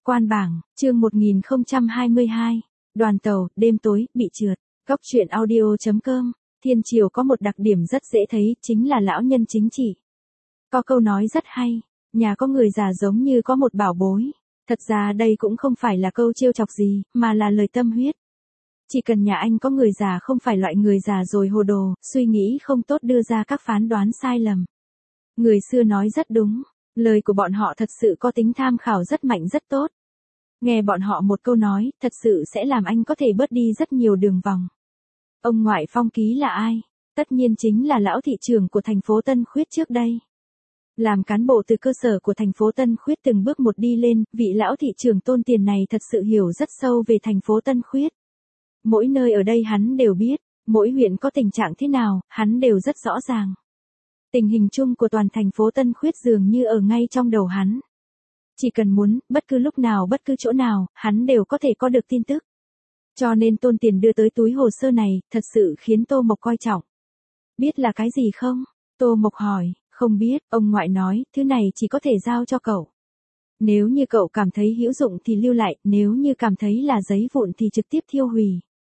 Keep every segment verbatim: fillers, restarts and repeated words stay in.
Quan bảng, chương một nghìn không trăm hai mươi hai, đoàn tàu, đêm tối, bị trượt, góc truyện audio.com, thiên triều có một đặc điểm rất dễ thấy, chính là lão nhân chính trị. Có câu nói rất hay, nhà có người già giống như có một bảo bối. Thật ra đây cũng không phải là câu trêu chọc gì, mà là lời tâm huyết. Chỉ cần nhà anh có người già không phải loại người già rồi hồ đồ, suy nghĩ không tốt đưa ra các phán đoán sai lầm. Người xưa nói rất đúng, lời của bọn họ thật sự có tính tham khảo rất mạnh rất tốt. Nghe bọn họ một câu nói, thật sự sẽ làm anh có thể bớt đi rất nhiều đường vòng. Ông ngoại Phong Ký là ai? Tất nhiên chính là lão thị trưởng của thành phố Tân Khuyết trước đây. Làm cán bộ từ cơ sở của thành phố Tân Khuyết từng bước một đi lên, vị lão thị trưởng Tôn Tiền này thật sự hiểu rất sâu về thành phố Tân Khuyết. Mỗi nơi ở đây hắn đều biết, mỗi huyện có tình trạng thế nào, hắn đều rất rõ ràng. Tình hình chung của toàn thành phố Tân Khuyết dường như ở ngay trong đầu hắn. Chỉ cần muốn, bất cứ lúc nào bất cứ chỗ nào, hắn đều có thể có được tin tức. Cho nên Tôn Tiền đưa tới túi hồ sơ này, thật sự khiến Tô Mộc coi trọng. Biết là cái gì không? Tô Mộc hỏi, không biết, ông ngoại nói, thứ này chỉ có thể giao cho cậu. Nếu như cậu cảm thấy hữu dụng thì lưu lại, nếu như cảm thấy là giấy vụn thì trực tiếp thiêu hủy.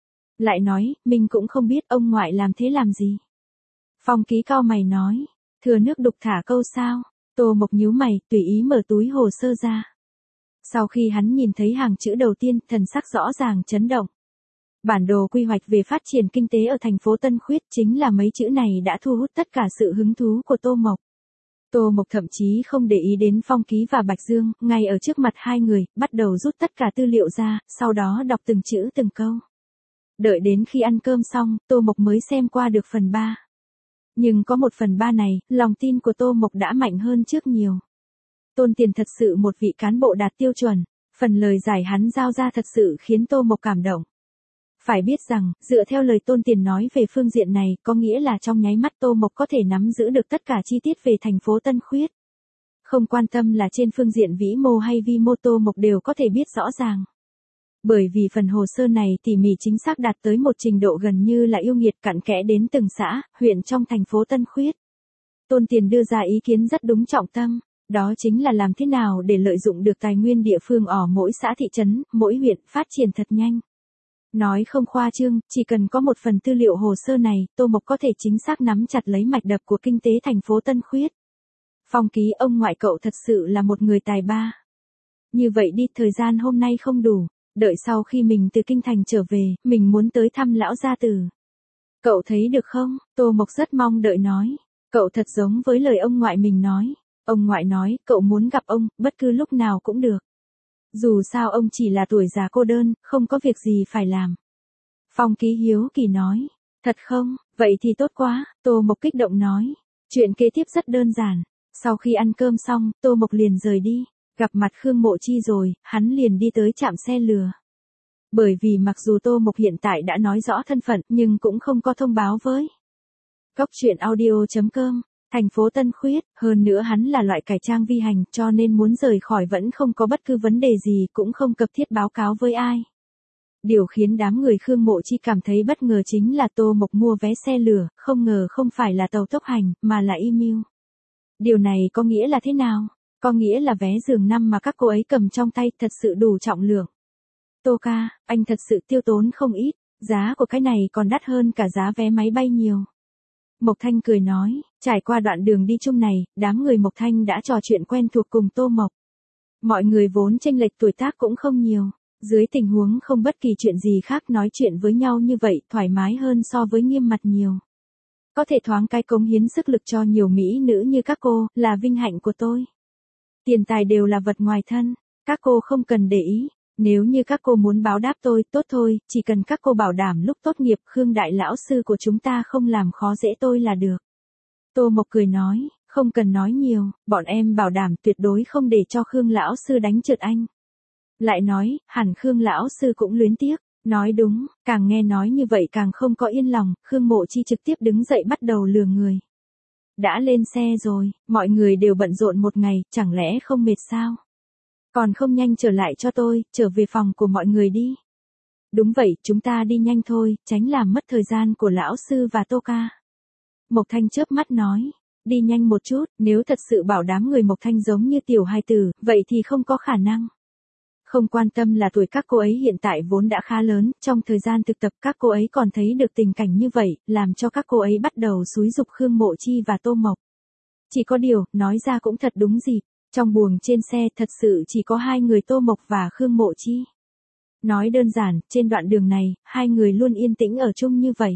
Lại nói, mình cũng không biết ông ngoại làm thế làm gì. Phong Ký cau mày nói, thừa nước đục thả câu sao? Tô Mộc nhíu mày, tùy ý mở túi hồ sơ ra. Sau khi hắn nhìn thấy hàng chữ đầu tiên, thần sắc rõ ràng chấn động. Bản đồ quy hoạch về phát triển kinh tế ở thành phố Tân Khuyết, chính là mấy chữ này đã thu hút tất cả sự hứng thú của Tô Mộc. Tô Mộc thậm chí không để ý đến Phong Ký và Bạch Dương, ngay ở trước mặt hai người, bắt đầu rút tất cả tư liệu ra, sau đó đọc từng chữ từng câu. Đợi đến khi ăn cơm xong, Tô Mộc mới xem qua được phần ba. Nhưng có một phần ba này, lòng tin của Tô Mộc đã mạnh hơn trước nhiều. Tôn Tiền thật sự một vị cán bộ đạt tiêu chuẩn, phần lời giải hắn giao ra thật sự khiến Tô Mộc cảm động. Phải biết rằng, dựa theo lời Tôn Tiền nói về phương diện này, có nghĩa là trong nháy mắt Tô Mộc có thể nắm giữ được tất cả chi tiết về thành phố Tân Khuyết. Không quan tâm là trên phương diện vĩ mô hay vi mô, Tô Mộc đều có thể biết rõ ràng. Bởi vì phần hồ sơ này tỉ mỉ chính xác đạt tới một trình độ gần như là yêu nghiệt, cặn kẽ đến từng xã, huyện trong thành phố Tân Khuyết. Tôn Tiền đưa ra ý kiến rất đúng trọng tâm, đó chính là làm thế nào để lợi dụng được tài nguyên địa phương ở mỗi xã thị trấn, mỗi huyện, phát triển thật nhanh. Nói không khoa trương, chỉ cần có một phần tư liệu hồ sơ này, Tô Mộc có thể chính xác nắm chặt lấy mạch đập của kinh tế thành phố Tân Khuyết. Phong Ký, ông ngoại cậu thật sự là một người tài ba. Như vậy đi, thời gian hôm nay không đủ. Đợi sau khi mình từ kinh thành trở về, mình muốn tới thăm lão gia tử. Cậu thấy được không? Tô Mộc rất mong đợi nói. Cậu thật giống với lời ông ngoại mình nói. Ông ngoại nói, cậu muốn gặp ông, bất cứ lúc nào cũng được. Dù sao ông chỉ là tuổi già cô đơn, không có việc gì phải làm. Phong Ký hiếu kỳ nói. Thật không? Vậy thì tốt quá, Tô Mộc kích động nói. Chuyện kế tiếp rất đơn giản. Sau khi ăn cơm xong, Tô Mộc liền rời đi. Gặp mặt Khương Mộ Chi rồi, hắn liền đi tới trạm xe lừa. Bởi vì mặc dù Tô Mộc hiện tại đã nói rõ thân phận, nhưng cũng không có thông báo với góc truyện audio.com, thành phố Tân Khuyết, hơn nữa hắn là loại cải trang vi hành, cho nên muốn rời khỏi vẫn không có bất cứ vấn đề gì, cũng không cần thiết báo cáo với ai. Điều khiến đám người Khương Mộ Chi cảm thấy bất ngờ chính là Tô Mộc mua vé xe lửa, không ngờ không phải là tàu tốc hành, mà là email. Điều này có nghĩa là thế nào? Có nghĩa là vé giường năm mà các cô ấy cầm trong tay thật sự đủ trọng lượng. Tô ca, anh thật sự tiêu tốn không ít, giá của cái này còn đắt hơn cả giá vé máy bay nhiều. Mộc Thanh cười nói, trải qua đoạn đường đi chung này, đám người Mộc Thanh đã trò chuyện quen thuộc cùng Tô Mộc. Mọi người vốn chênh lệch tuổi tác cũng không nhiều, dưới tình huống không bất kỳ chuyện gì khác nói chuyện với nhau như vậy thoải mái hơn so với nghiêm mặt nhiều. Có thể thoáng cái cống hiến sức lực cho nhiều mỹ nữ như các cô, là vinh hạnh của tôi. Tiền tài đều là vật ngoài thân, các cô không cần để ý, nếu như các cô muốn báo đáp tôi, tốt thôi, chỉ cần các cô bảo đảm lúc tốt nghiệp Khương đại lão sư của chúng ta không làm khó dễ tôi là được. Tô Mộc cười nói, không cần nói nhiều, bọn em bảo đảm tuyệt đối không để cho Khương lão sư đánh trượt anh. Lại nói, hẳn Khương lão sư cũng luyến tiếc, nói đúng, càng nghe nói như vậy càng không có yên lòng, Khương Mộ Chi trực tiếp đứng dậy bắt đầu lừa người. Đã lên xe rồi, mọi người đều bận rộn một ngày, chẳng lẽ không mệt sao? Còn không nhanh trở lại cho tôi, trở về phòng của mọi người đi. Đúng vậy, chúng ta đi nhanh thôi, tránh làm mất thời gian của lão sư và Tô ca. Mộc Thanh chớp mắt nói, đi nhanh một chút, nếu thật sự bảo đám người Mộc Thanh giống như tiểu hài tử, vậy thì không có khả năng. Không quan tâm là tuổi các cô ấy hiện tại vốn đã khá lớn, trong thời gian thực tập các cô ấy còn thấy được tình cảnh như vậy, làm cho các cô ấy bắt đầu xúi giục Khương Mộ Chi và Tô Mộc. Chỉ có điều, nói ra cũng thật đúng dịp, trong buồng trên xe thật sự chỉ có hai người Tô Mộc và Khương Mộ Chi. Nói đơn giản, trên đoạn đường này, hai người luôn yên tĩnh ở chung như vậy.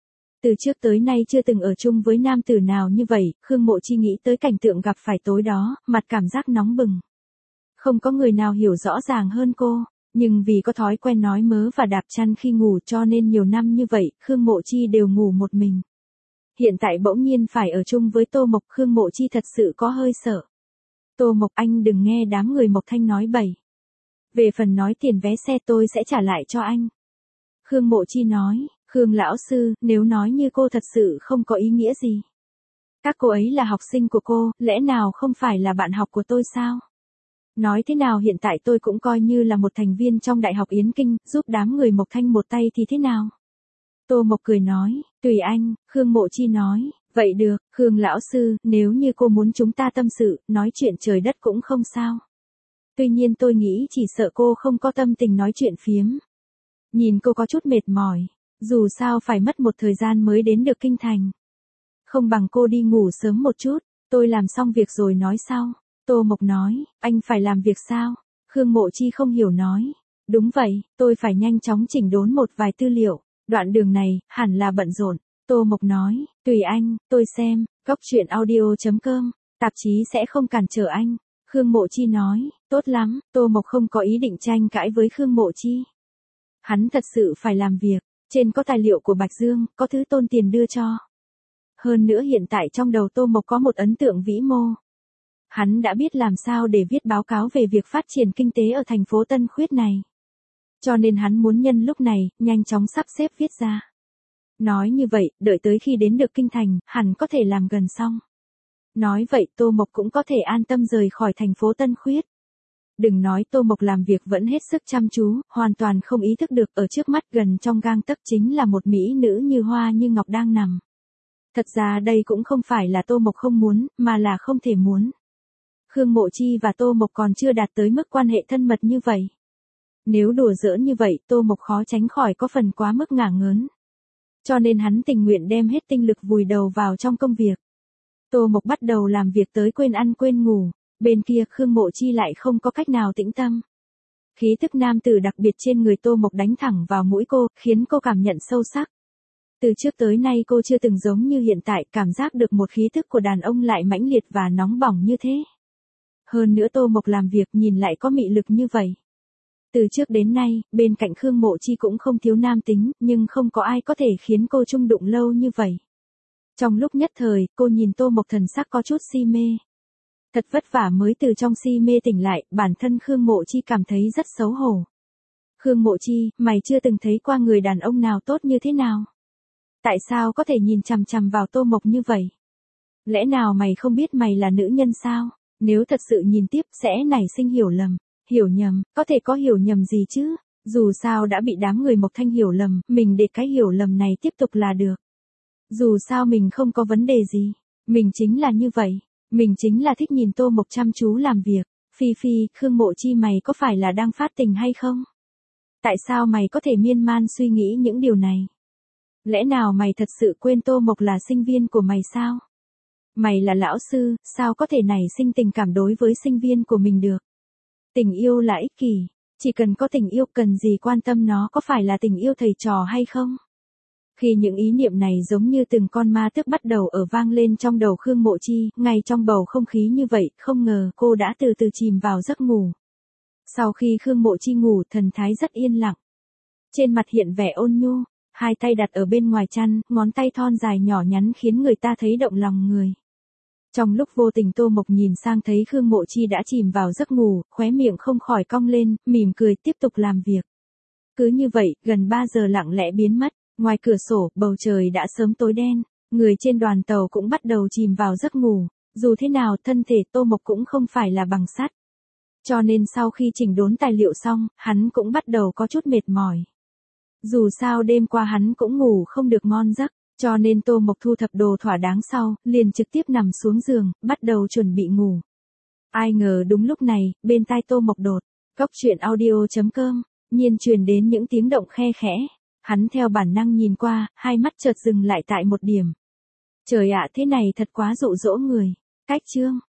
Từ trước tới nay chưa từng ở chung với nam tử nào như vậy, Khương Mộ Chi nghĩ tới cảnh tượng gặp phải tối đó, mặt cảm giác nóng bừng. Không có người nào hiểu rõ ràng hơn cô, nhưng vì có thói quen nói mớ và đạp chăn khi ngủ cho nên nhiều năm như vậy, Khương Mộ Chi đều ngủ một mình. Hiện tại bỗng nhiên phải ở chung với Tô Mộc, Khương Mộ Chi thật sự có hơi sợ. Tô Mộc, anh đừng nghe đám người Mộc Thanh nói bậy. Về phần nói tiền vé xe tôi sẽ trả lại cho anh. Khương Mộ Chi nói, Khương lão sư, nếu nói như cô thật sự không có ý nghĩa gì. Các cô ấy là học sinh của cô, lẽ nào không phải là bạn học của tôi sao? Nói thế nào hiện tại tôi cũng coi như là một thành viên trong Đại học Yến Kinh, giúp đám người Mộc Thanh một tay thì thế nào? Tô Mộc cười nói, tùy anh. Khương Mộ Chi nói, vậy được, Khương lão sư, nếu như cô muốn chúng ta tâm sự, nói chuyện trời đất cũng không sao. Tuy nhiên tôi nghĩ chỉ sợ cô không có tâm tình nói chuyện phiếm. Nhìn cô có chút mệt mỏi, dù sao phải mất một thời gian mới đến được kinh thành. Không bằng cô đi ngủ sớm một chút, tôi làm xong việc rồi nói sau. Tô Mộc nói, anh phải làm việc sao? Khương Mộ Chi không hiểu nói, đúng vậy, tôi phải nhanh chóng chỉnh đốn một vài tư liệu, đoạn đường này, hẳn là bận rộn. Tô Mộc nói, tùy anh, tôi xem, góc truyện audio chấm com, tạp chí sẽ không cản trở anh. Khương Mộ Chi nói, tốt lắm, Tô Mộc không có ý định tranh cãi với Khương Mộ Chi. Hắn thật sự phải làm việc, trên có tài liệu của Bạch Dương, có thứ Tôn Tiền đưa cho. Hơn nữa hiện tại trong đầu Tô Mộc có một ấn tượng vĩ mô. Hắn đã biết làm sao để viết báo cáo về việc phát triển kinh tế ở thành phố Tân Khuyết này. Cho nên hắn muốn nhân lúc này, nhanh chóng sắp xếp viết ra. Nói như vậy, đợi tới khi đến được kinh thành, hẳn có thể làm gần xong. Nói vậy Tô Mộc cũng có thể an tâm rời khỏi thành phố Tân Khuyết. Đừng nói Tô Mộc làm việc vẫn hết sức chăm chú, hoàn toàn không ý thức được ở trước mắt gần trong gang tấc chính là một mỹ nữ như hoa như ngọc đang nằm. Thật ra đây cũng không phải là Tô Mộc không muốn, mà là không thể muốn. Khương Mộ Chi và Tô Mộc còn chưa đạt tới mức quan hệ thân mật như vậy. Nếu đùa giỡn như vậy, Tô Mộc khó tránh khỏi có phần quá mức ngả ngớn. Cho nên hắn tình nguyện đem hết tinh lực vùi đầu vào trong công việc. Tô Mộc bắt đầu làm việc tới quên ăn quên ngủ, bên kia Khương Mộ Chi lại không có cách nào tĩnh tâm. Khí tức nam tử đặc biệt trên người Tô Mộc đánh thẳng vào mũi cô, khiến cô cảm nhận sâu sắc. Từ trước tới nay cô chưa từng giống như hiện tại cảm giác được một khí tức của đàn ông lại mãnh liệt và nóng bỏng như thế. Hơn nữa Tô Mộc làm việc nhìn lại có mị lực như vậy. Từ trước đến nay, bên cạnh Khương Mộ Chi cũng không thiếu nam tính, nhưng không có ai có thể khiến cô chung đụng lâu như vậy. Trong lúc nhất thời, cô nhìn Tô Mộc thần sắc có chút si mê. Thật vất vả mới từ trong si mê tỉnh lại, bản thân Khương Mộ Chi cảm thấy rất xấu hổ. Khương Mộ Chi, mày chưa từng thấy qua người đàn ông nào tốt như thế nào? Tại sao có thể nhìn chằm chằm vào Tô Mộc như vậy? Lẽ nào mày không biết mày là nữ nhân sao? Nếu thật sự nhìn tiếp sẽ nảy sinh hiểu lầm. Hiểu nhầm, có thể có hiểu nhầm gì chứ? Dù sao đã bị đám người Mộc Thanh hiểu lầm, mình để cái hiểu lầm này tiếp tục là được. Dù sao mình không có vấn đề gì. Mình chính là như vậy. Mình chính là thích nhìn Tô Mộc chăm chú làm việc. Phi Phi, Khương Mộ Chi mày có phải là đang phát tình hay không? Tại sao mày có thể miên man suy nghĩ những điều này? Lẽ nào mày thật sự quên Tô Mộc là sinh viên của mày sao? Mày là lão sư, sao có thể nảy sinh tình cảm đối với sinh viên của mình được? Tình yêu là ích kỷ, chỉ cần có tình yêu cần gì quan tâm nó có phải là tình yêu thầy trò hay không? Khi những ý niệm này giống như từng con ma tức bắt đầu ở vang lên trong đầu Khương Mộ Chi, ngay trong bầu không khí như vậy, không ngờ cô đã từ từ chìm vào giấc ngủ. Sau khi Khương Mộ Chi ngủ thần thái rất yên lặng. Trên mặt hiện vẻ ôn nhu, hai tay đặt ở bên ngoài chăn, ngón tay thon dài nhỏ nhắn khiến người ta thấy động lòng người. Trong lúc vô tình Tô Mộc nhìn sang thấy Khương Mộ Chi đã chìm vào giấc ngủ, khóe miệng không khỏi cong lên, mỉm cười tiếp tục làm việc. Cứ như vậy, gần ba giờ lặng lẽ biến mất, ngoài cửa sổ, bầu trời đã sớm tối đen, người trên đoàn tàu cũng bắt đầu chìm vào giấc ngủ, dù thế nào thân thể Tô Mộc cũng không phải là bằng sắt. Cho nên sau khi chỉnh đốn tài liệu xong, hắn cũng bắt đầu có chút mệt mỏi. Dù sao đêm qua hắn cũng ngủ không được ngon giấc. Cho nên Tô Mộc thu thập đồ thỏa đáng sau, liền trực tiếp nằm xuống giường, bắt đầu chuẩn bị ngủ. Ai ngờ đúng lúc này, bên tai Tô Mộc đột Cốc truyện audio chấm com, Nhiên truyền đến những tiếng động khe khẽ. Hắn theo bản năng nhìn qua, hai mắt chợt dừng lại tại một điểm. Trời ạ, thế này thật quá dụ dỗ người. Cách chương.